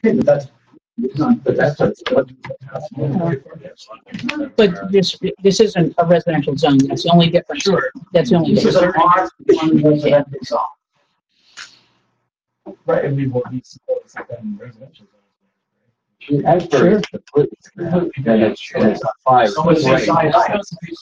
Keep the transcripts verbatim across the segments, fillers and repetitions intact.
Okay, but that's, but that's, that's But this, this isn't a residential zone, that's the only difference. Sure. That's the only This is difference. an R one residential zone. Right, and we want these in residential zones. As per the foot, and it's, and it's a five. So it's Right. inside out.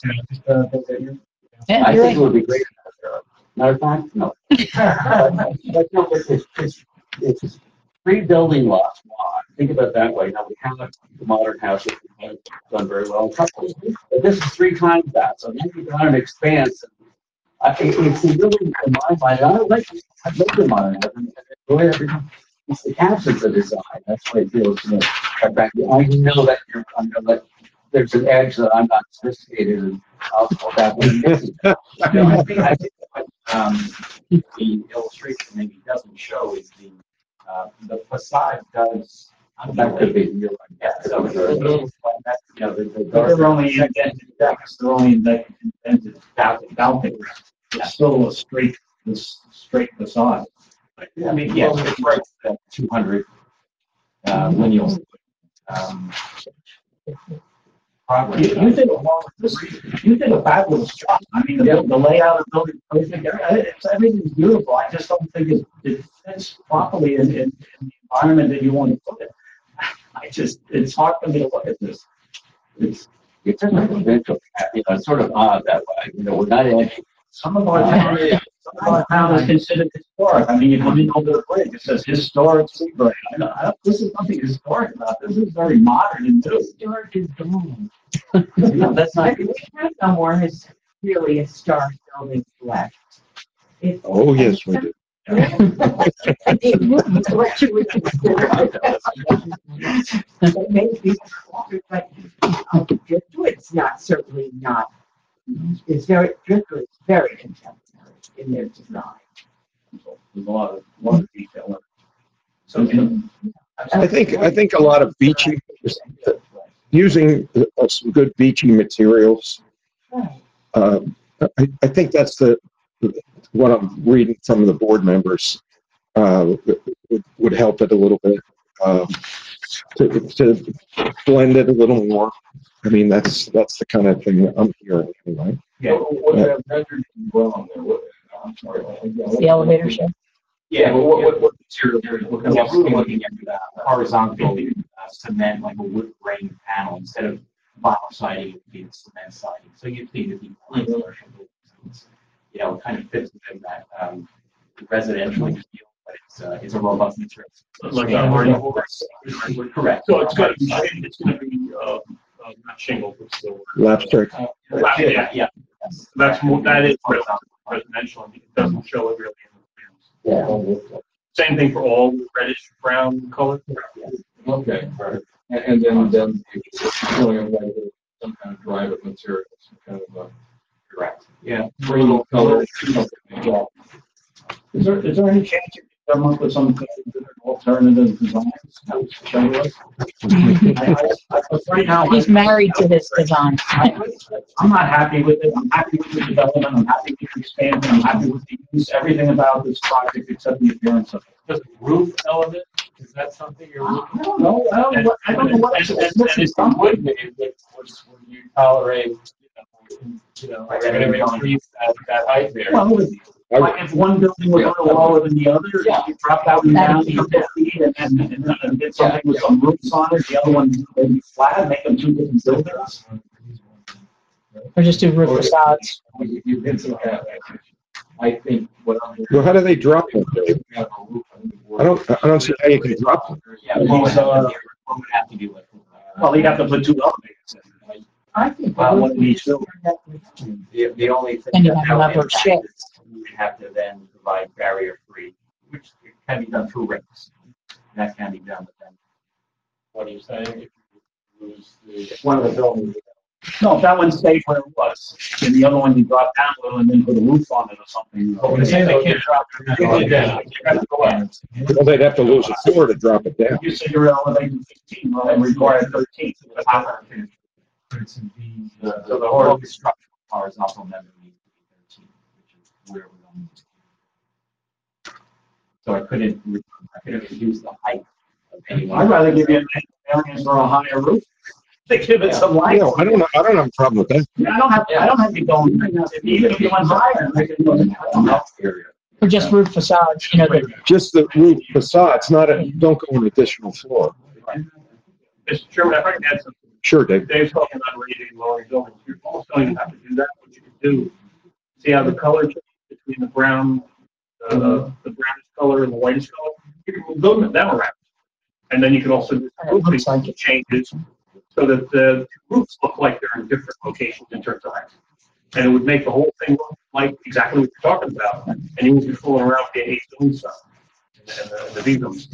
Yeah, I you're think it right. would be great. Matter of fact, no. But no, it's, it's, it's, it's three building lots wide. Think about it that way. Now, we have the modern houses that have done very well. But this is three times that, so then you've got an expanse. I think it's really, in my mind, I don't like, I like the modern, I enjoy every time. It's the absence of design. That's why it feels to me. In fact, I know that you're, I'm gonna let, there's an edge that I'm not sophisticated and I'll call that one. No, I think, I think what, um, the illustration maybe doesn't show is the, uh, the facade does. That could be. You're right. Yeah, so it's a little, that's, you know, the, the. But they're only indented decks, they're only indented, indented balcony, balcony. It's still a straight, this straight facade. I mean, yeah, it's right, at two hundred, uh, lineal, um. progress. You, you did a long, this, you did a fabulous job. I mean, the, the layout of the building, everything, it's, everything's beautiful. I just don't think it, it fits properly in, in, in the environment that you want to put it. I just, it's hard for me to look at this. It's, it's a residential, you know, it's sort of odd that way. You know, we're not edgy. Some of our town, some of our town is considered historic. I mean, you come in over the bridge, it says historic Seabright. I don't, I don't, this is nothing historic about this. This is very modern and new. Historic is gone. No, that's not. We have no more his, really historic buildings left. It's- Oh, yes, we do. It would be what you would consider. It may be smaller, but uh, Driftwood's not, certainly not. It's very, Driftwood's very contemporary in their design. There's a lot of, a lot of detail in it. So, you know, I think, I think a lot of beachy, using uh, some good beachy materials. Right. Uh, I, I think that's the, what I'm reading from the board members, uh, would, would help it a little bit, um, to, to blend it a little more. I mean, that's, that's the kind of thing I'm hearing anyway. Yeah. What have rendered well on there? What, I'm sorry. The elevator shaft. Yeah, What, what, what, what material? yeah, we were looking at uh, horizontal uh, cement, like a wood grain panel, instead of vinyl siding, it would be the cement siding. So you'd think it'd be like commercial buildings. You know, it kind of fits within that um, residential feel, but it's uh, it's a robust material. Like Yeah, a we're- hardy- we're correct. So it's gonna be, it's gonna be, uh, uh, not shingle, but still. Lapstrake. Uh, Yeah, yeah. That's more, that is residential, and it doesn't show it really in the plans. Yeah. Same thing for all reddish brown color? Okay, right. And, and then, then it's showing like some kind of driver material, some kind of, uh, Correct. Yeah. rainbow color. is there, is there any chance you can come up with some kind of alternative designs? to show us? I- I- I- Right now. He's married to this design. I- I'm not happy with it. I'm happy with the development. I'm happy with the expansion. I'm happy with the use, everything about this project except the appearance of it. Does roof element, is that something you're looking I don't know. I don't know what, I don't know what. And, and, and if you would be, would, would you tolerate, you know, Right, you're gonna increase that, that height there? Well, if like if one building was a little lower than the other, you drop that one down to fifty feet and, and, and, and get something with some roofs on it, the other one maybe flat, make them two different buildings. Or just do roof facades. You, you hit some kind of, I think what I'm. Well, how do they drop them, Dave? Have a roof, I think I don't, I don't see how you can drop them. Yeah, what would have to- what would have to be like. Well, you'd have to put two elevators in. I think. Well, what we should- The, the only thing. And you that have a that level would of impact shift. is we would have to then provide barrier free, which can be done through rings. That can be done, but then. What are you saying? If you lose the. One of the buildings. No, if that one stayed where it was, and the other one you drop down a little and then put a roof on it or something. Oh, they say they can't drop it. They can. You have to go up. Well, they'd have to lose a floor to drop it down. You said you're elevating fifteen, well, they require thirteen. So the whole structural horizontal member needs to be thirteen, which is where we're going to. So I couldn't, re- I couldn't reduce the height of anyone. I'd rather give you an variance for a higher roof. To give it some light. No, I don't, I don't have a problem with that. I don't have, I don't have you going, even if you went higher, I could, I don't know. Area. Or just roof facades, you know, that, Just the roof facades, not a, don't go an additional floor. Mister Chairman, if I can add something. Sure, Dave. Dave's talking about raising and lowering buildings. You're almost going to have to do that. What you can do, see how the color changes between the brown, uh, the brownish color and the whitish color? You can move them them around. And then you can also do It looks like roofing changes so that the roofs look like they're in different locations in terms of height. And it would make the whole thing look like exactly what you're talking about. And you won't be fooling around with the A zone stuff. And the, the V zones.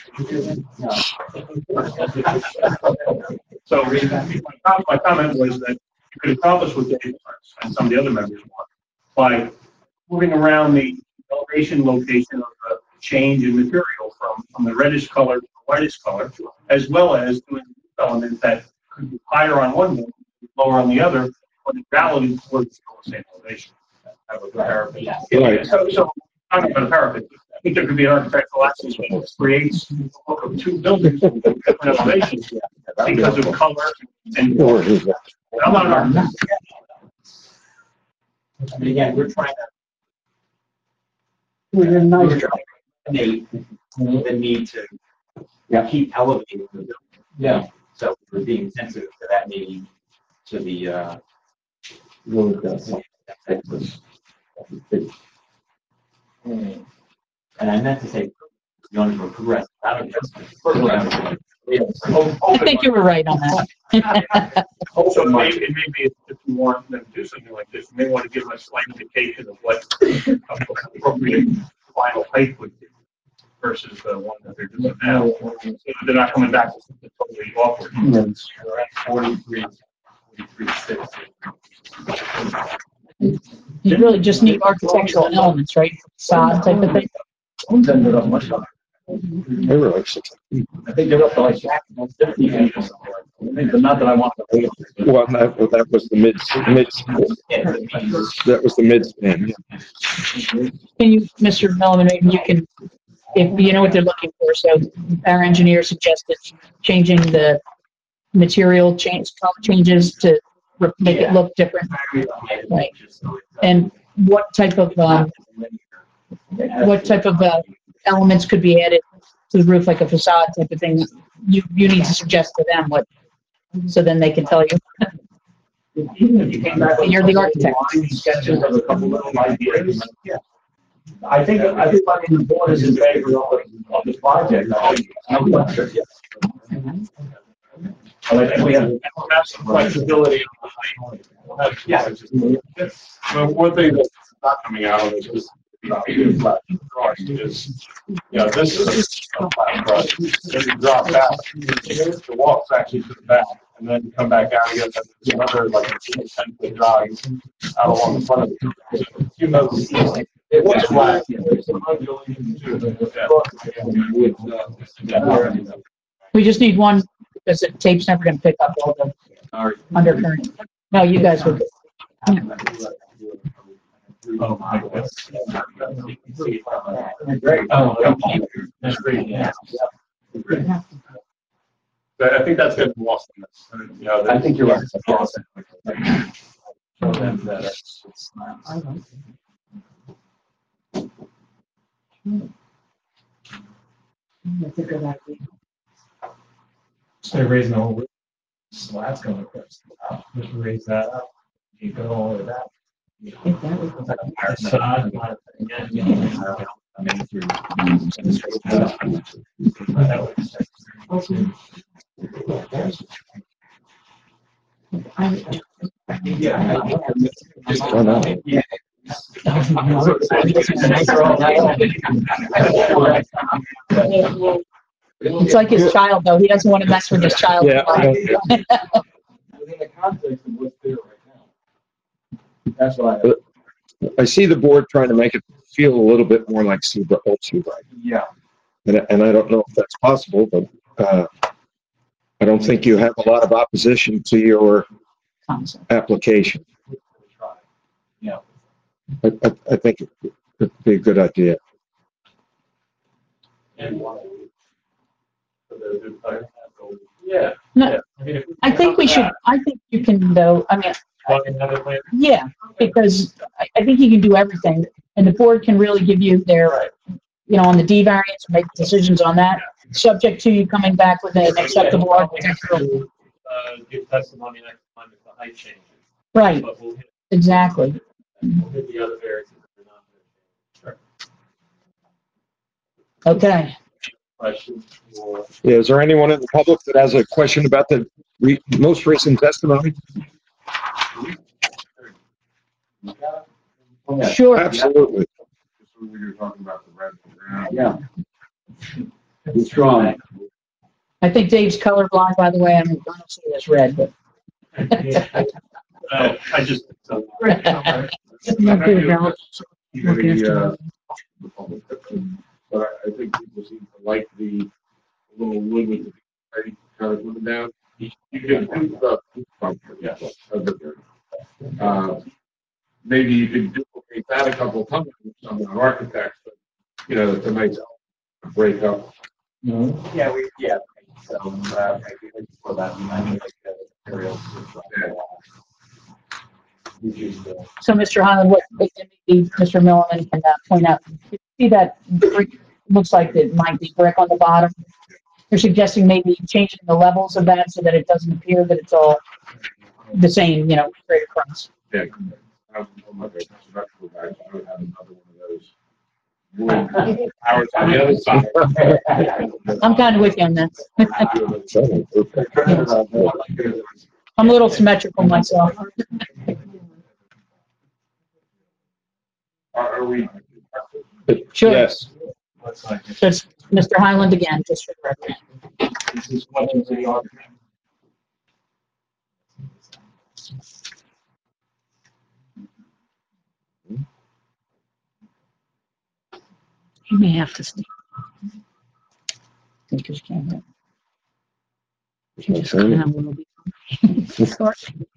So my com- my comment was that you could accomplish what Dave wants and some of the other members want by moving around the elevation location of the change in material from, from the reddish color to the whitish color, as well as doing elements that could be higher on one wall, lower on the other, but in reality towards the same elevation. Have a parapet. Right. So, so I'm not about a parapet. I think there could be an architectural access that creates a look of two buildings with different elevations because of color and. Or is that? I'm not an architect. I mean, again, we're trying to, With a we're nice, trying to eliminate the need to keep elevating the building. Yeah. So we're being sensitive to that need, to the, uh, and I meant to say, the owners were progressive. I don't know. I think you were right on that. Also, it may, it may be, if you want them to do something like this, you may want to give them a slight indication of what appropriate final height would be versus the one that they're doing now. So they're not coming back to something totally awkward. We're at forty-three, forty-three, six. You really just need architectural elements, right? Facade type of thing. Homes ended up much higher. They were like six. I think they're up to like fifty feet or something. I think, but not that I want to wait. Well, that, well, that was the mid, mid, that was the mid span. Can you, Mister Milliman, maybe you can, if you know what they're looking for, so our engineer suggested changing the material change, color changes to re- make it look different. Right. And what type of, um, what type of, uh, elements could be added to the roof, like a facade type of thing? You, you need to suggest to them what, so then they can tell you. Even if you came back. with You're the architect. line Sketches of a couple little ideas. Yeah. I think, I think, I mean, the board is in favor of, of the project. I think, no question. But I think we have. And we'll have some flexibility. We'll have- Yeah. Well, one thing that's not coming out of this is, you know, flat drawing is, you know, this is a flat drawing. If you drop back, the walk's actually to the back, and then you come back out again, and there's another, like, ten foot drawing out along the front of it. You know, it was flat. There's some undulating too. Yeah. We just need one, because the tape's never gonna pick up all the undercurrent. No, you guys would. Oh, my goodness. Great. Oh, okay. That's great, yeah. But I think that's gonna be lost in this. I mean, you know, I think you're right. Show them that it's, it's not. that's a good idea. Instead of raising the whole roof, slats going across the top, just raise that up. You go all the way back. If that was- Facade, not a thing, yeah, yeah. That would- Oh, no. It's like his child, though. He doesn't want to mess with his child. Yeah, I Within the context of what's there right now. That's what I. I see the board trying to make it feel a little bit more like Seabright, old Seabright. Yeah. And, and I don't know if that's possible, but, uh, I don't think you have a lot of opposition to your application. Yeah. I, I, I think it would be a good idea. And one, for the to kind of go, yeah. No, yeah. I mean, if I think we should, that, I think you can though, I mean, plug another plan. yeah, because I, I think you can do everything. And the board can really give you their, you know, on the D variance, make decisions on that, subject to you coming back with an acceptable architectural. Uh, give testimony next time if the height changes. Right, But we'll hit, exactly. we'll hit the other variances that are not there. Sure. Okay. Questions for? Yeah, is there anyone in the public that has a question about the re- most recent testimony? Sure. Absolutely. This is when you're talking about the red ground. Yeah. It's strong. I think Dave's colorblind, by the way. I don't I don't see it as red, but. Uh, I just, so, Not good, Val. The, uh, the public, but I, I think people seem to like the little wood with the right kind of coming down. You you can do the, yeah, uh, maybe you could duplicate that a couple of times with some of our architects, but, you know, it's a nice break up. Yeah, we, yeah, so, uh, maybe for that, I mean, like, the materials. So, Mister Highland, what, maybe Mister Milliman can uh, point out, you see that brick, looks like it might be brick on the bottom. You're suggesting maybe changing the levels of that so that it doesn't appear that it's all the same, you know, straight across. Yeah. I'm, I'm like a structural guy, so I would have another one of those wood towers on the other side. I'm kind of with you on that. I'm a little symmetrical myself. Are, are we? Sure. Yes. So it's Mister Highland again, just for the record. this is questions of the architect. You may have to stay. Because you can't hear. You just kind of will be. Sorry.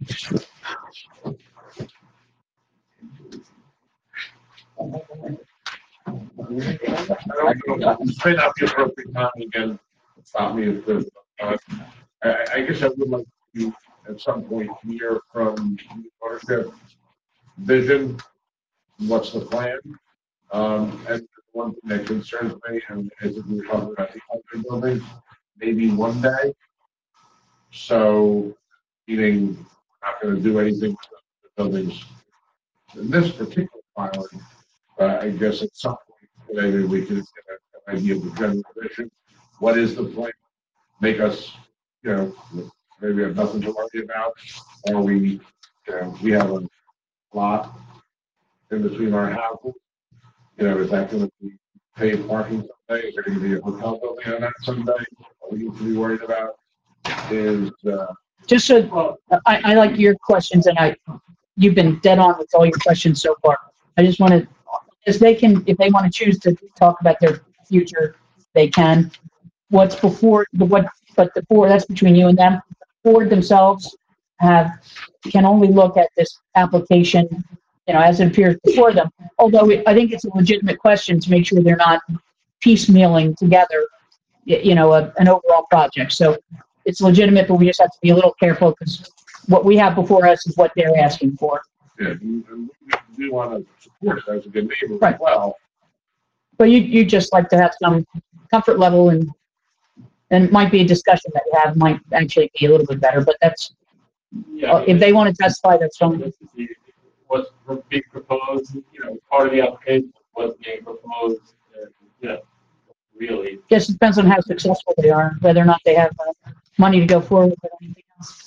I don't know, this may not be appropriate time again, stop me if there's, uh, I, I guess I would like to, at some point, hear from the ownership vision, what's the plan? Um, and one thing that concerns me, and as we were talking about the other buildings, maybe one day. So, meaning, we're not gonna do anything with the buildings in this particular filing, but I guess at some point, maybe we could get an idea of the general vision. What is the plan? Make us, you know, maybe we have nothing to worry about, or we, you know, we have a lot in between our houses. You know, is that gonna be paid parking someday? Is there gonna be a hotel building on that someday? What we need to be worried about is, uh, Just so, I, I like your questions and I, you've been dead on with all your questions so far. I just want to, if they can, if they want to choose to talk about their future, they can. What's before, the what, but the board, that's between you and them. The board themselves have, can only look at this application, you know, as it appears before them. Although it, I think it's a legitimate question to make sure they're not piecemealing together, y- you know, a, an overall project. So it's legitimate, but we just have to be a little careful because what we have before us is what they're asking for. yeah, and and we, we wanna support it as a good neighbor as Right. well. But you, you just like to have some comfort level and, and it might be a discussion that you have might actually be a little bit better, but that's, Yeah. uh, if they want to testify, that's fine. This is the- What's being proposed, you know, part of the application, what's being proposed, and, you know, really. Just depends on how successful they are, whether or not they have uh, money to go forward with anything else.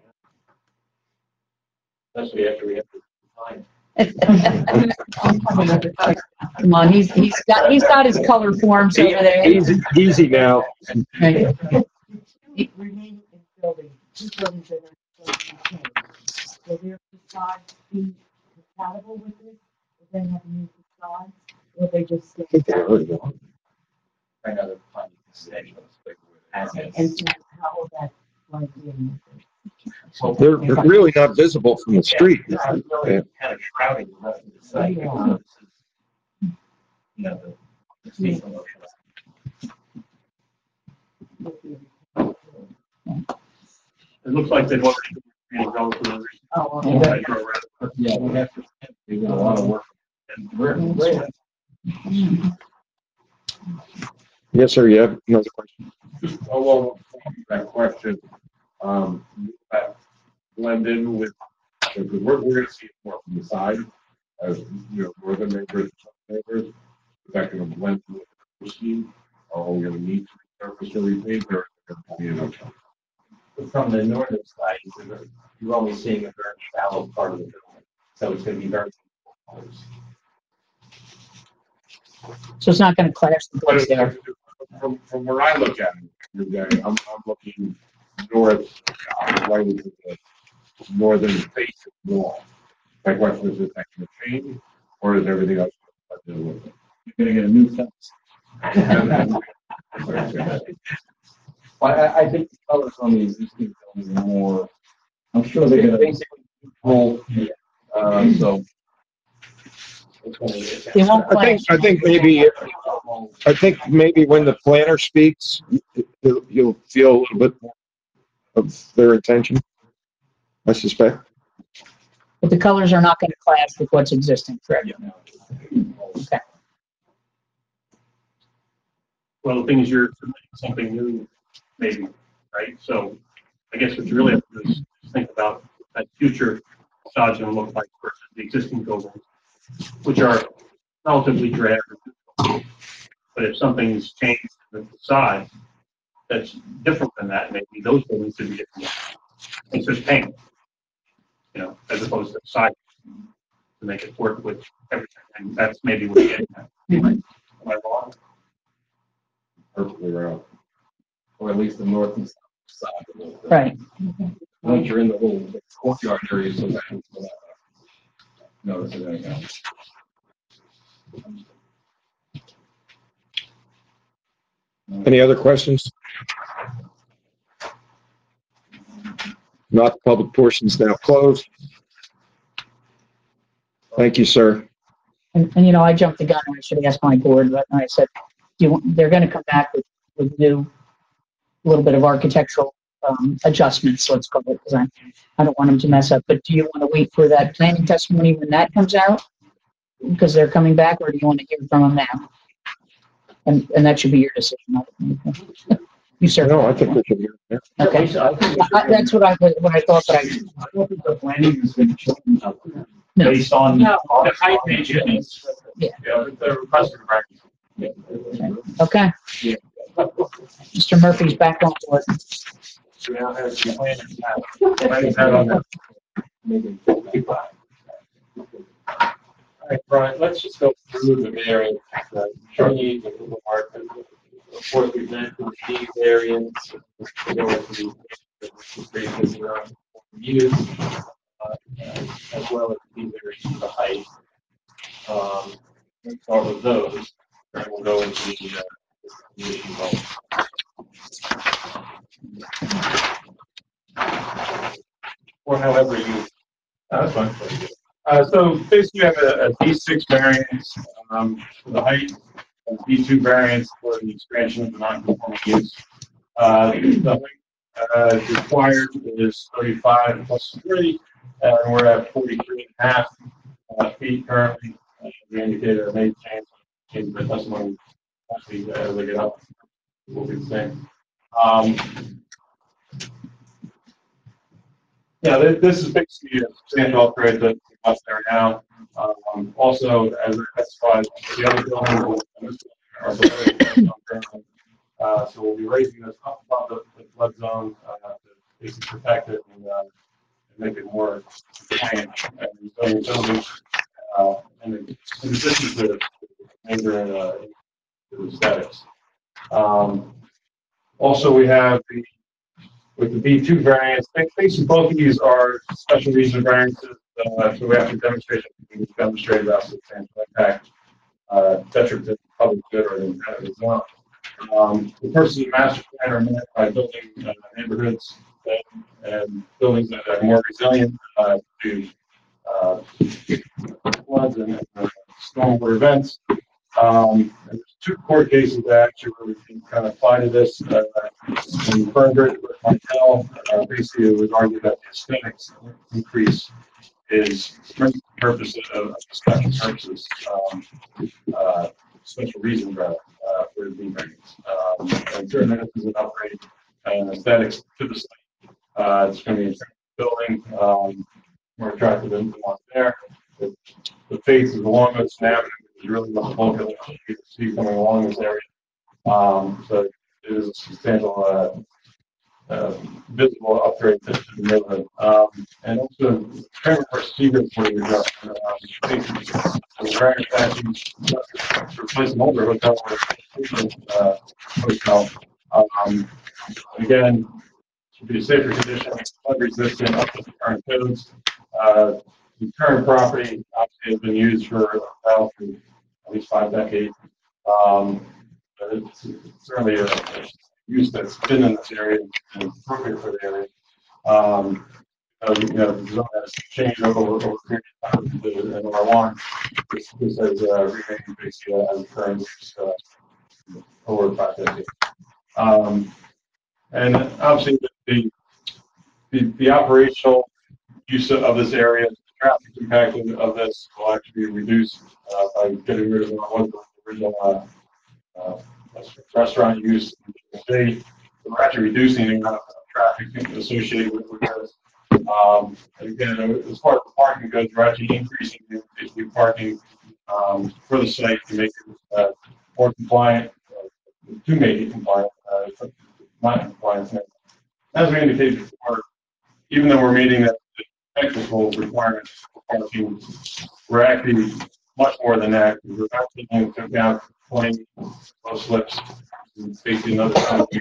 Especially after we have to define. Come on, he's, he's got, he's got his color forms over there. Easy, easy now. Right. Remaining in building, two buildings that are going to be changed. Will their facade be compatible with this? Will they have a new facade? Or they just stay? I know the plan is steady, as And is. so how will that like in? So They're they're really not visible from the street. Yeah, it's really kind of shrouding the rest of the site. Yeah. So this is, you know, the, the seasonal motion. It looks like they've already been going through. Oh, the okay. hydro around. Yeah, we have to, we got a lot of work. Yes, sir, you have another question? Just, oh, well, that question, um, that blend in with, because we're, we're gonna see it more from the side, as, you know, northern neighbors, neighbors, is that gonna blend with the scheme? Or are we gonna need to resurface or repaint, or, you know? From the northern side, you're you're only seeing a very shallow part of the building, so it's gonna be very. So it's not gonna clash with what's there. From, from where I look at it, okay, I'm, I'm looking north, uh, right into the northern face of the wall. My question is, is that gonna change, or is everything else? You're gonna get a new fence. Well, I, I think the colors on the existing buildings are more, I'm sure they're gonna. basically control, uh, so. They won't I think, clash. I think maybe, I think maybe when the planner speaks, you'll, you'll feel a little bit more of their intention, I suspect. But the colors are not gonna clash with what's existing, correct? Okay. Well, the thing is, you're submitting something new, maybe, right? So I guess what you really have to do is think about that future facades gonna look like versus the existing buildings, which are relatively drab. But if something's changed in the facade that's different than that, maybe those buildings should be different. It's just paint, you know, as opposed to side to make it work with everything. And that's maybe what you're getting at. Am I wrong? Perfectly right. Or at least the north and south side of the. Right. Once you're in the little courtyard area, so that. Notice it anyhow. Any other questions? Not, the public portion is now closed. Thank you, sir. And, and you know, I jumped the gun and I should have asked my board, but I said, do you, want- they're gonna come back with, with new, little bit of architectural, um, adjustments, let's call it, because I, I don't want them to mess up, but do you want to wait for that planning testimony when that comes out? Because they're coming back, or do you want to hear from them now? And, and that should be your decision. not mine. You, sir. No, I think we should hear it. Okay. I think I- That's what I, what I thought, but I, I don't think the planning is gonna change up there. No. Based on. No, the height may change. Yeah. Yeah, the request for variance. okay. Mister Murphy's back on board. So now has the plan is out. Plan's out on that. All right, Brian, let's just go through the variance, uh, show you the little mark. Of course, we've mentioned the variance, we go into the, the, the use, uh, as well as the variance for the height. Um, let's start with those, and we'll go into the, uh, condition or however you. That's fine. Uh, so basically, you have a, a D six variance um, for the height, and D two variance for the expansion of the non-conforming use. Uh, the height uh, required is thirty-five plus three, and we're at forty-three and a half uh, feet currently. Uh, we indicated a may change, change the testimony actually as they get up. Will be the same. Um, Yeah, this, this is basically a substantial upgrade that's up there now. Um, also, as I specified, the other buildings are below, uh, so we'll be raising this up above the, the flood zone uh, to basically protect it and, uh, and make it more compliant and resilient building. Uh, and in in addition to major uh, to aesthetics. Um, also, we have the with the B two variance, basically both of these are special reason variances, uh, so we have to demonstrate, we demonstrate about substantial impact, uh, detriment to the public good or the intent as well. Um, the purpose of the master plan are met by building uh, neighborhoods that, and buildings that are more resilient uh, to uh, floods and uh, stormwater events. Um, and there's two court cases that actually where we can kind of apply to this. Uh, in Fernbridge with Martel, uh, basically it was argued that the aesthetics increase is for the purpose of special purposes, um, uh, special reasons rather, uh, for the variance. Um, and certainly this is an upgrade and aesthetics to the site. Uh, it's going to be a building, um, more attractive than the one there. The, the face is along this avenue, is really the bulk of what you can see coming along this area. Um, so it is a substantial, uh, uh, visible upgrade to the neighborhood. Um, and also, Kramer versus Seagram for your job. The very fashion to replace an older hotel with a uh, hotel. Um, again, should be a safer condition, flood resistant, up to the current codes. Uh, the current property obviously has been used for well, for at least five decades. Um, but it's, it's certainly a, a use that's been in this area and appropriate for the area. Um, uh, you know, the zone has changed over over a period of time to an R one. This, this has uh, remained basically uh, as current uh, over five decades. Um, and obviously the, the the operational use of this area, the traffic impact of this will actually be reduced uh, by getting rid of what was the original uh, uh, restaurant use. They, we're actually reducing the amount of traffic associated with, with this. Um, again, as far as the parking goes, we're actually increasing the, the parking um, for the site to make it uh, more compliant, uh, to make it compliant, uh, not compliant. As we indicated before, even though we're meeting that technical requirements for parking, we're actually much more than that. We're not taking into account twenty low slips and facing another kind of,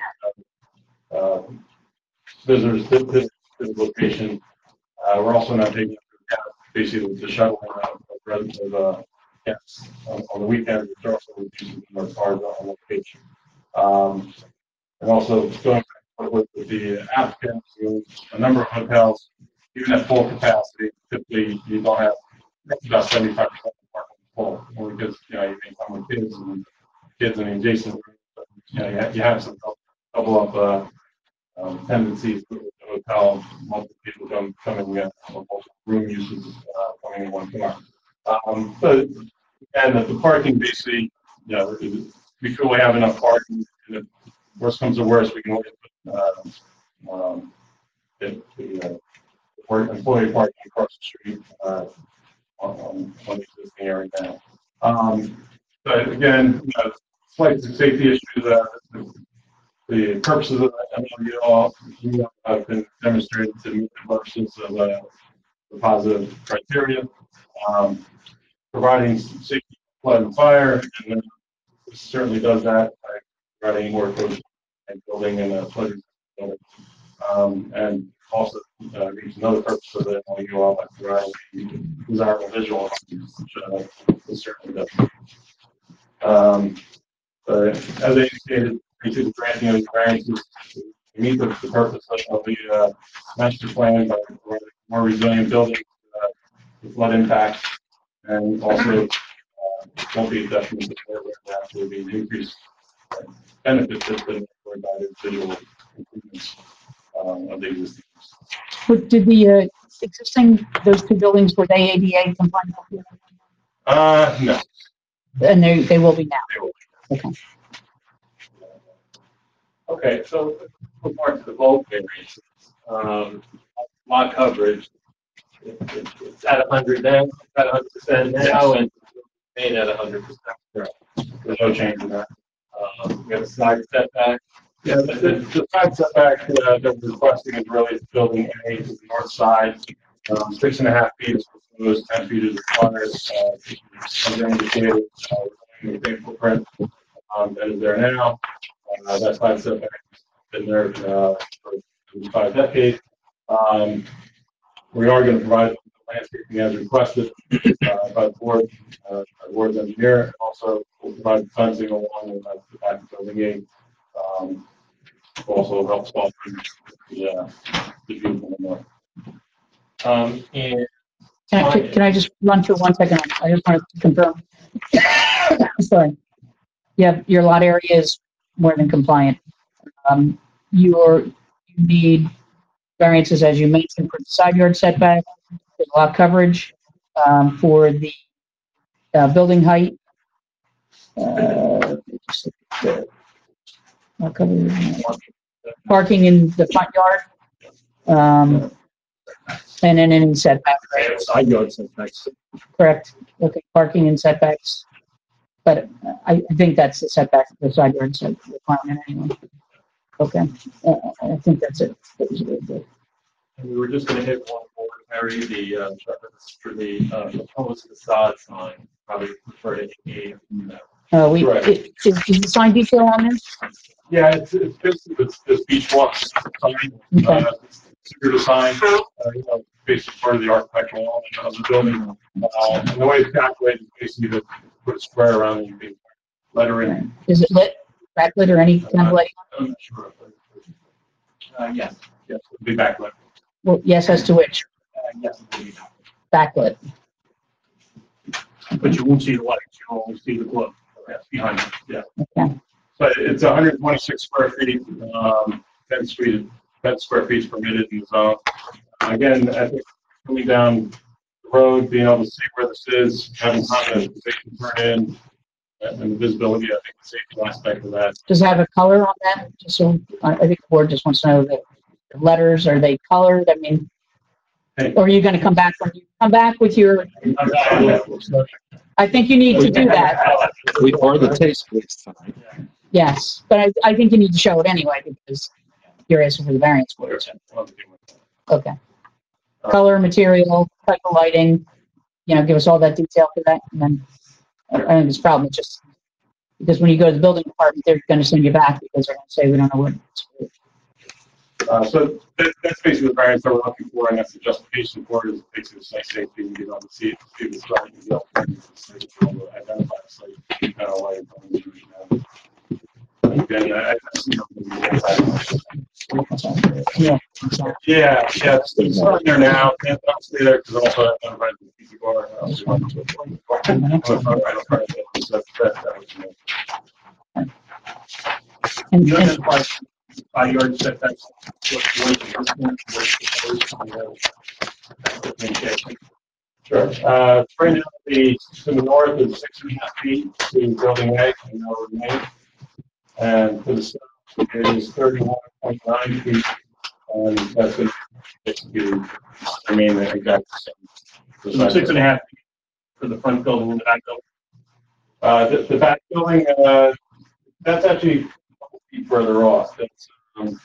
uh, visitors to this, this location. Uh, we're also not taking into account basically the shuttling of, of uh, guests on, on the weekends, which also reduces the number of cars on location. Um, and also going back with, with the applicants, a number of hotels, even at full capacity, typically you don't have about seventy-five percent of the parking full, only because you know you may come with kids and kids in the adjacent rooms. But, you know, you have, you have some couple of uh, um, tendencies with the hotel, multiple people come coming in, multiple room uses uh, coming in one car. Um, but and the, the parking basically, you know, we feel we have enough parking. And if worst comes to worst, we can always put uh, um, the, the uh, or employee parking across the street uh, on, on the existing area now. Um, but again, you know, slight safety issues. Uh, the, the purposes of the M W all have been demonstrated to meet the purposes of uh, the positive criteria, um, providing safety, flood, and fire, and then it certainly does that by providing more coach and building and a flood building. Um, and also uh, reach another purpose of the M W all by providing desirable visual, which uh, it certainly does. Um, but as I indicated, basically granting of variances to meet the, the purpose of, of the uh, master plan by providing more resilient buildings uh, with flood impact, and also uh, won't be a detriment to the area, there will be an increased uh, benefit to the by the visual improvements um, of the existing. But did the uh, existing, those two buildings, were they A D A compliant? Uh, no. And they, they will be now? They will. Okay. Okay, so with regard to the bulk variances, um, lot coverage, it, it, it's at one hundred now, it's at one hundred percent now, and remain at one hundred percent. Right. There's no change in that. Um, we have a side setback. Yeah, the, the, the side setback uh, that we're requesting is really building A to the north side. Um, six and a half feet is proposed, ten feet is required. Uh, as I indicated, uh, the big footprint um, that is there now. Uh, that side setback has been there uh, for five decades. Um, we are going to provide landscaping as requested uh, by the board, uh, our board's engineer, and also we'll provide fencing along with the back of building A. Um, also helps soften the, uh, the view from the north. Um, and Can I, can I just run through one second? I just want to confirm. sorry. Yeah, your lot area is more than compliant. Um, your, you need variances, as you mentioned, for the side yard setback, for lot coverage, um, for the, uh, building height. Uh, just look at the lot coverage, parking in the front yard, um, and then any setback, right? Side yard setbacks. Correct. Okay, parking and setbacks. But uh, I, I think that's the setback, the side yard set requirement anyway. Okay, uh, I think that's it. That was really good. And we were just gonna hit one more, Mary, the, uh, for the, uh, proposed facade sign, probably prefer to indicate. Uh, we, Right. is, is the sign detail on this? Yeah, it's, it's basically this, this beach walk sign, Okay. uh, secure design, uh, you know, basically part of the architectural element of the building. Uh, and the way it's calculated is basically to put a square around it, and letter in. Is it lit, backlit or any kind of light? I'm not sure. Uh, yes, Yes, it'll be backlit. Well, yes, as to which, uh, yes, it will be. backlit. But you won't see the lights, you'll only see the glow that's behind it, yeah. Okay, So it's one hundred twenty-six square feet, um, ten feet, ten square feet is permitted in the zone. Again, I think coming down the road, being able to see where this is, having time to turn in, and the visibility, I think the safety aspect of that. does it have a color on that? Just so, I, I think the board just wants to know that the letters, are they colored? I mean, Hey. or are you gonna come back, when you come back with your, I think you need to do that. We are the taste police tonight. Yes, but I, I think you need to show it anyway because you're asking for the variance for it. so, Okay. Color, material, type of lighting, you know, give us all that detail for that, and then, I I think this problem is just, because when you go to the building department, they're gonna send you back because they're gonna say, we don't know what. it's Uh, so that, that's basically the variance that we're looking for, and that's the justification for it, is basically the site safety, and get on the see, see the site, and get to identify the site, kind of like. Again, I, I, you know, Yeah. yeah, yeah, it's, it's not there now, can't not stay there, because also I identified the P C bar. uh, so I'm gonna try to- I'm gonna try to- so that- that was, you know, And, You and, identify side yard setbacks. what- what is the first one, what is the first one? Sure. Uh, right now, the, to the north is six and a half feet to building A and over Main. And to the south it is thirty-one point nine feet. And that's going to remain the exact same. So six and a half feet for the front building and the back building. Uh, the, the back building, uh, that's actually a couple feet further off. That's, um,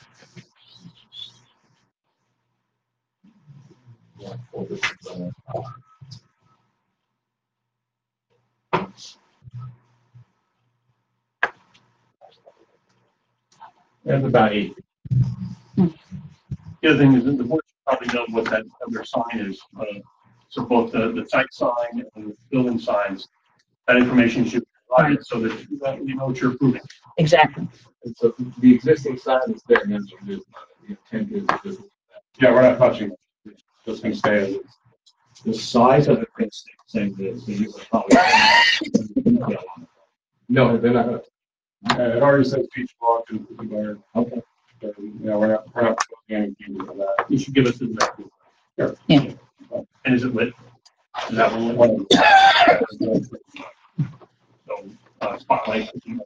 that's about eight. The other thing is that the board should probably know what that other sign is. Uh, so both the, the site sign and the building signs, that information should be provided so that you know- you know what you're approving. exactly. And so the existing sign is there, and then the the intent is to just. Yeah, we're not touching it. It's just going to stay as is. The size of it is the same, so you would probably. No, they're not. Uh, it already says beach walk and the bar. Okay. So, you know, we're not, we're not putting anything into that. You should give us the direct. Sure. Yeah. And is it lit? Is that one One lit? of them. So, uh, spotlight.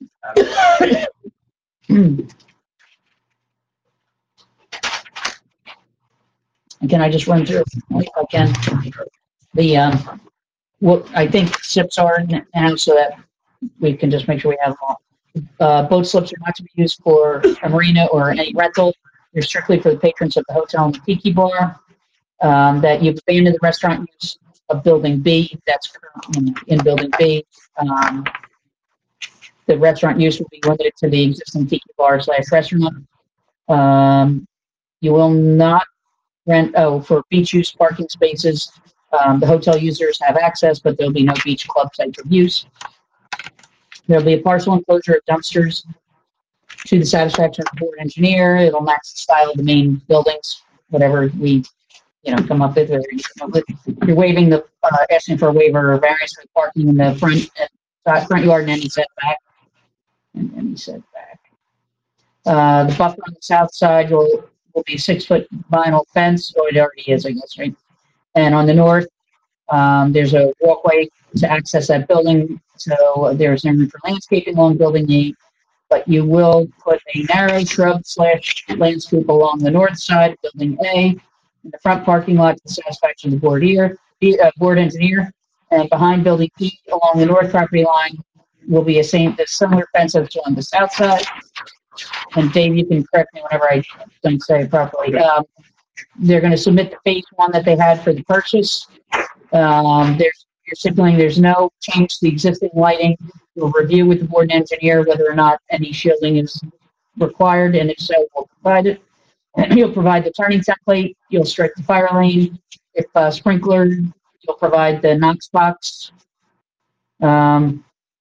Can I just run through, if I can, the, um, what I think SIPs are now, so that we can just make sure we have them all. Uh, boat slips are not to be used for a marina or any rental. They're strictly for the patrons of the hotel and the tiki bar. Um, that you've abandoned the restaurant use of building B, that's currently in building B. Um, the restaurant use will be limited to the existing tiki bar slash restaurant. Um, you will not rent, oh, for beach use parking spaces. Um, the hotel users have access, but there'll be no beach club type of use. There'll be a partial enclosure of dumpsters to the satisfaction of the board engineer. It'll match the style of the main buildings, whatever we, you know, come up with. Or you come up with. You're waiving the, uh, asking for a waiver or variance for parking in the front and side, front yard and any setback. And any setback. Uh, the buffer on the south side will, will be six foot vinyl fence, or it already is, I guess, right? And on the north, um, there's a walkway to access that building, so there's no room for landscaping along building eight, but you will put a narrow shrub slash landscape along the north side of building A, in the front parking lot to the satisfaction of the board here, the uh, board engineer, and behind building E along the north property line will be a same, the similar fence as on the south side. And Dave, you can correct me whenever I don't say it properly. Um, they're going to submit the phase one that they had for the purchase. Um, there's, you're signaling there's no change to the existing lighting. We'll review with the board engineer whether or not any shielding is required, and if so, we'll provide it. And you'll provide the turning template. You'll strike the fire lane. If uh, sprinkler, you'll provide the Knox box. Um,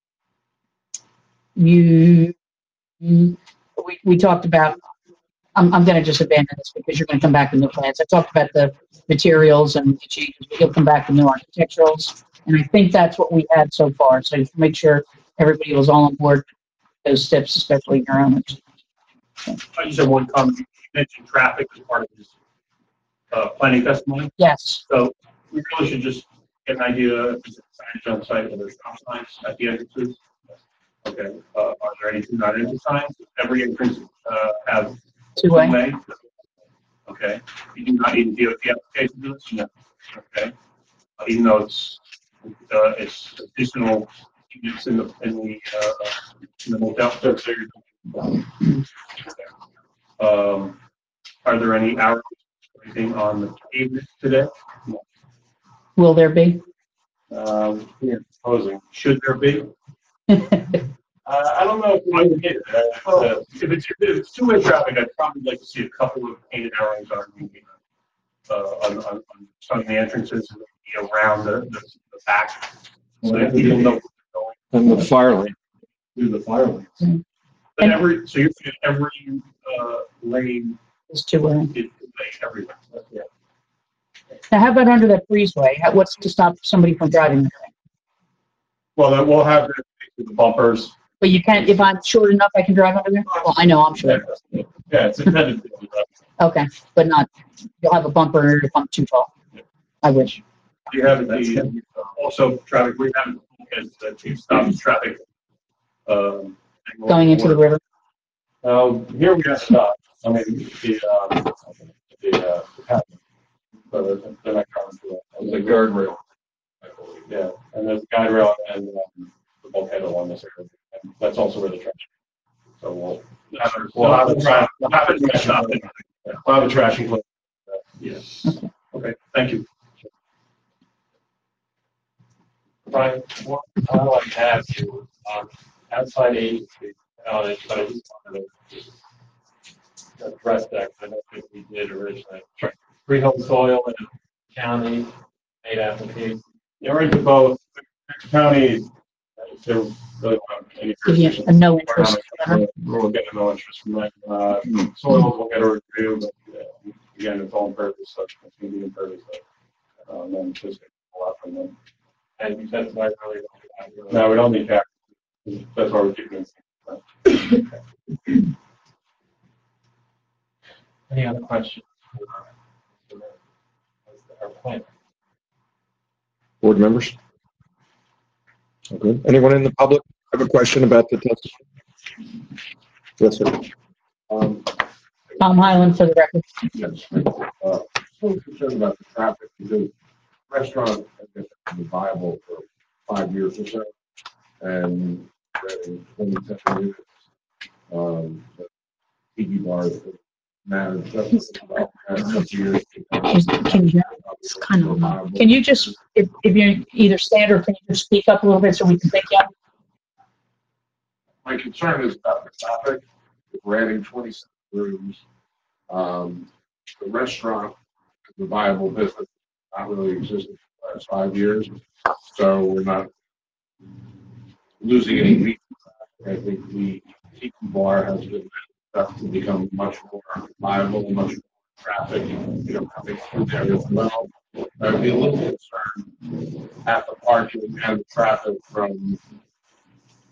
you, we, we talked about, I'm, I'm going to just abandon this because you're going to come back with new plans. I talked about the materials and the changes, but you'll come back with new architecturals. And I think that's what we had so far. So to make sure everybody was all on board, those steps, especially your owners. I just have one comment. You mentioned traffic as part of this uh, planning testimony. Yes. So we really should just get an idea if there's signage on site, whether there's stop signs at the entrances. Okay. Uh, are there any two not enter signs? Every entrance uh, have Two-way. two-way. Okay. You do not need a D O T application for this? No. Okay. Uh, even though it's uh, it's additional units in the in the uh, in the motel. So you're Um, are there any hours or anything on the pavement today? Will there be? Um, yeah, proposing. Should there be? Uh, I don't know if we can get it. Uh, Uh, if it's, if it's two-way traffic, I'd probably like to see a couple of painted arrows on, uh, on, on, on some of the entrances, maybe around the, the, the back. So that people know where they're going. And the fire lane. Do the fire lanes. But every, so you're saying every, uh, lane It's two-way. is, is everywhere. Yeah. Now, how about under that breezeway? How- What's to stop somebody from driving there? Well, then we'll have the bumpers. But you can't, if I'm short enough, I can drive under there? Well, I know I'm short. Yeah, it's intended to be that. Okay, but not, you'll have a bumper if I'm too tall. I wish. Do you have the, uh, also traffic, we have that you stop traffic, um. Going into the river. Um, here we got stop. I mean, the, um, the, uh, path. So the, the next one, the guardrail. Yeah, and there's a guide rail and, um, the bulkhead along this area. And that's also where the trash. So we'll, we'll have the trash, we'll have the trash stop. We'll have the trash included. Yes. Okay, thank you. Brian, what I like to ask you, um, outside agency, uh, but I just wanted to just address that, 'cause I don't think we did originally. Freehold soil in the county, made application. Yeah, we're into both. County, they're really want any. Give you a no interest. We're we're getting no interest from that. Uh, soils will get a review, but uh, again, it's all in purpose, so it's going to be in purpose. So, um, then just a lot from them. And that's why I really don't. Really No, we don't need that. That's why we're keeping it. Any other questions? for Our plan. Board members? Okay. Anyone in the public have a question about the testimony? Yes, sir. Um, Tom Highland for the record. Yes. Uh, so concerned about the traffic because restaurant has been viable for five years or so, and running twenty-seven units. Um, the T V bars managed just about had years. Can you, it's kind of, can you just, if, if you either stand or can you just speak up a little bit so we can think out? My concern is about the traffic. If we're adding twenty-seven rooms, um, the restaurant is a viable business, not really existed for the last five years, so we're not losing any week. I think the Tiki Bar has been stuff to become much more viable, much more traffic, you know, coming through there as well. I'd be a little concerned at the parking and the traffic from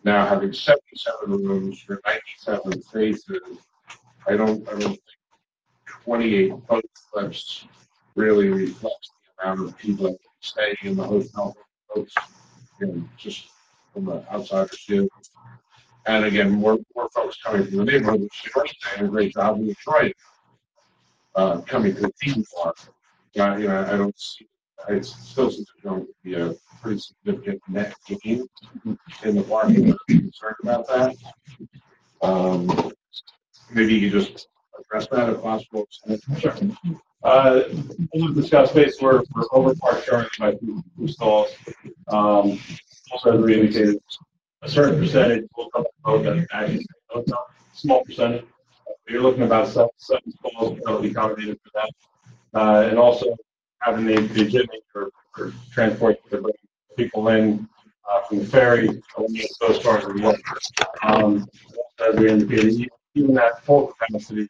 Now having seventy-seven rooms for ninety-seven spaces, I don't, I don't think twenty-eight boat slips really reflects the amount of people staying in the hotel. Folks, you know, just from the outsider's view. And again, more, more folks coming from the neighborhood, which are doing a great job in Detroit, uh, coming to the theme park. Yeah, you know, I don't see, I still think there's going to be a pretty significant net gain in the park. I'm concerned about that. Um, maybe you could just address that if possible. Sure. Uh, we've discussed space where we're overparked currently by two, two stalls. Um, also, as we indicated, a certain percentage will come out that actually, it's not a small percentage. You're looking at about seven, seven stalls that will be accommodated for that. Uh, and also having the, the jitney for, for transport to bring people in uh, from the ferry, those cars as well. Um, as we indicated, even at full capacity,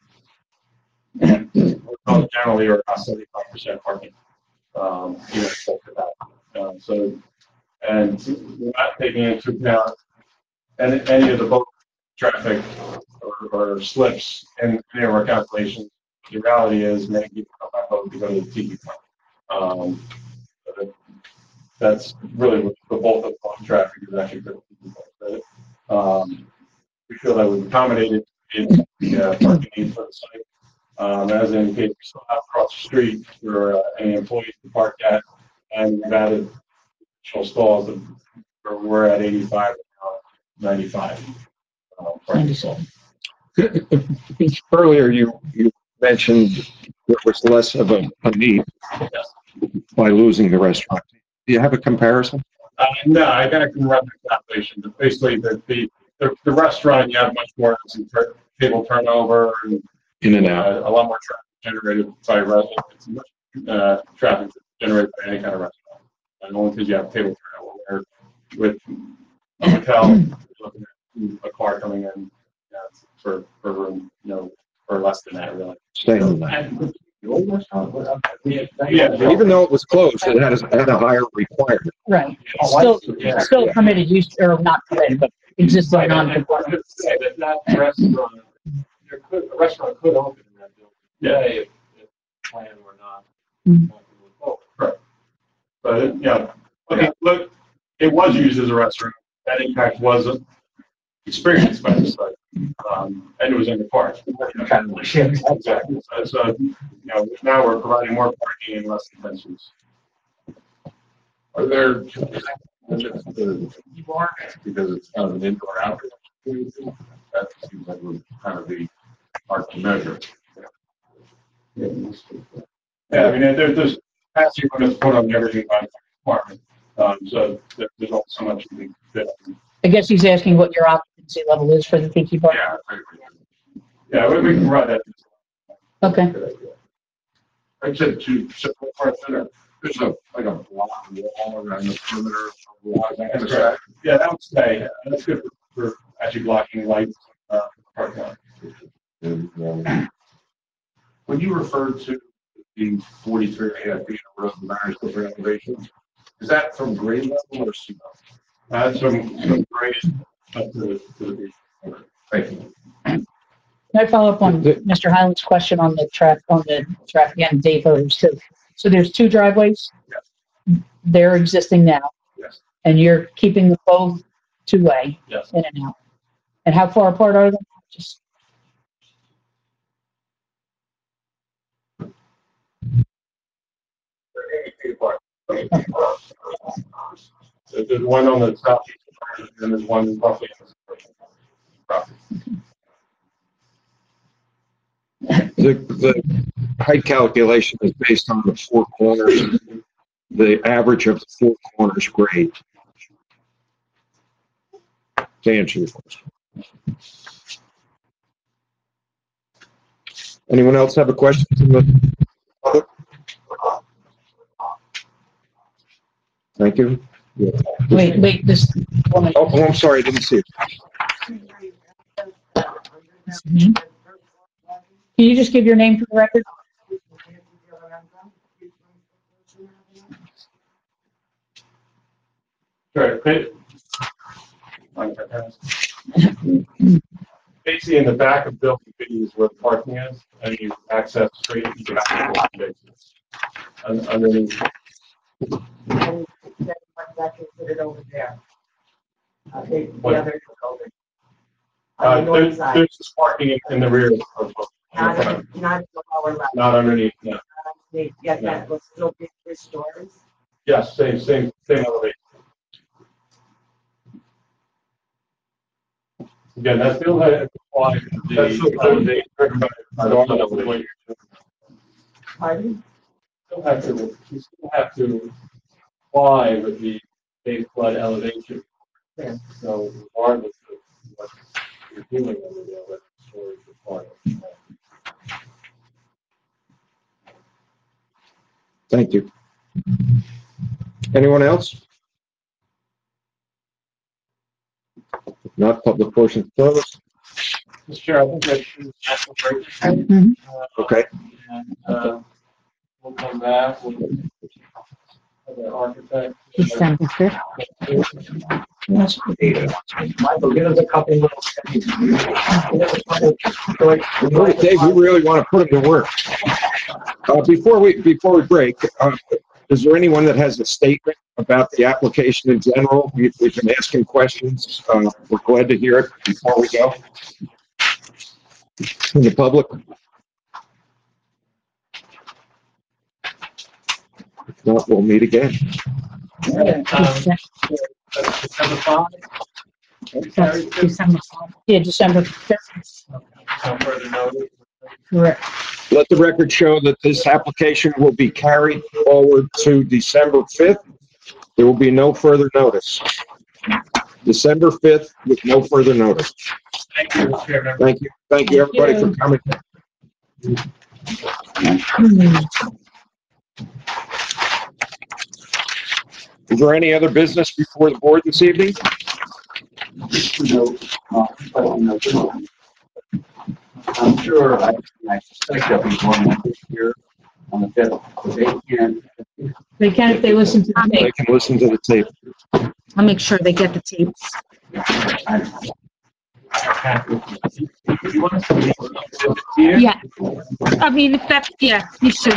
hotels generally are about seventy-five percent parking, um, even at full capacity. Uh, so, and we're not taking into account any, any of the boat traffic or, or slips in any of our calculations. The reality is many people come back home to go to the tiki park. Um, but that's really what the bulk of the boat traffic is actually for the tiki park. But, um, we feel that we've accommodated in the uh, parking needs for the site. Um, as indicated, we still have across the street for uh, any employees to park at, and we've added additional stalls that where we're at eighty-five and now ninety-five. Um, ninety-seven. Earlier, you, you mentioned there was less of a, a need by losing the restaurant. Do you have a comparison? Uh, no, I got to run the calculation, but basically the, the, the, the restaurant, you have much more some tur- table turnover and In and out. uh, a lot more traffic generated by residents. It's much uh, traffic generated by any kind of restaurant. And only because you have table turnover. Where with a hotel, you're looking at a car coming in uh, for, for room, you know, for less than that, really. Staying. The old restaurant, well, Yeah, Even though it was closed, it had a, had a higher requirement. Right. Oh, Still, yeah. still permitted use, or not permitted, but existing Right, and I non-conforming. would say that that restaurant, there could, a restaurant could open in that building today if, if the plan were not. Mhm. not to move forward. Right. But, it- yeah, okay, look, it was used as a restaurant. That impact was experienced by the site. Um, and it was in the park. Exactly. So, so, you know, now we're providing more parking and less expenses. are there limits to the tiki park because it's kind of an indoor outdoor activity? That seems like would kind of be hard to measure. Yeah, I mean, there, there's capacity limits put on everything by the department. Um, so there- there's only so much you can fit. I guess he's asking what your occupancy level is for the tiki bar. Yeah. I agree. Yeah, we, we can provide that. Okay. I said to support Park Center, there's a, like a block wall around the perimeter of the wall. Is that That's gonna correct. stay? Yeah, that would stay. That's good for, for actually blocking lights, uh, parking lot. And, um, when you referred to the forty-three and a half feet of road variance for elevations, is that from grade level or sea level? Uh, some, some grade up to the, to the beach. Thank you. Can I follow up on Mister Highland's question on the traffic, on the traffic and day photos too? So there's two driveways? Yes. They're existing now? Yes. And you're keeping them both two-way? Yes. In and out? And how far apart are they? Just eighty feet apart. So there's one on the southeast, and there's one roughly on the property. The, the height calculation is based on the four corners, the average of the four corners grade. To answer your question. Anyone else have a question? Thank you. wait, wait, this woman. Oh, oh, I'm sorry, I didn't see it. Mhm. Can you just give your name for the record? Sure. It- Basically, in the back of building B is where the parking is, and you access straight to the back of the building. Underneath. And then what's that considered over there? Uh, the, the What? other building. Uh, On the north there's, side, there's just parking in- in the rear of, of, not, in- not in the lower level. not underneath, no. Uh, they- Yeah, that was still big for stores. Yes, same, same, same elevation. Again, that still had applied to the elevation recommended by the elevation. Pardon? Still have to, you still have to comply with the base flood elevation. Yeah. So regardless of what you're doing under the elevation storage requirement. Thank you. Anyone else? If not, public portion closed. Mister Chair, I think that's the national break. Mhm. Uh, Okay. And, uh, we'll come back with the architect. December fifth. Yes. Michael, give us a couple little. Well, Dave, we really want to put them to work. Uh, before we, before we break, uh, is there anyone that has a statement about the application in general? We, we've been asking questions. Uh, we're glad to hear it before we go. In the public? If not, we'll meet again. Um, December five. That's December. Yeah, December fifth. Some further notice. Correct. Let the record show that this application will be carried forward to December fifth. There will be no further notice. December fifth with no further notice. Thank you, Mister Chairman. Thank you. Thank you, everybody, for coming. Is there any other business before the board this evening? I'm sure, I, I suspect there'll be one more this year on the fifth, but they can't. They can if they listen to the They tape. can listen to the tape. I'll make sure they get the tapes. You want us to leave it here? Yeah. I mean, if that, yeah, you should.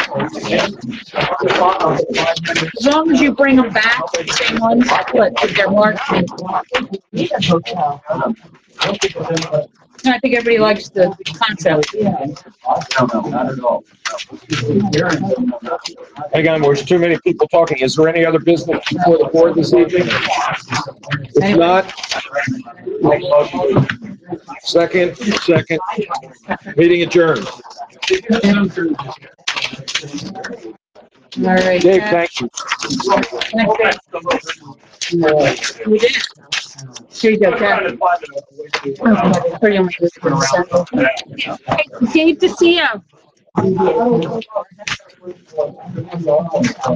As long as you bring them back, the same ones, but if they're marked. Need a hotel. I think everybody likes the concept. No, no, not at all. Hang on, there's too many people talking. Is there any other business before the board this evening? If not, second, second, meeting adjourned. All right. Dave, thank you. We did. Here you go, Jack. Okay, pretty much. Hey, Dave to see you.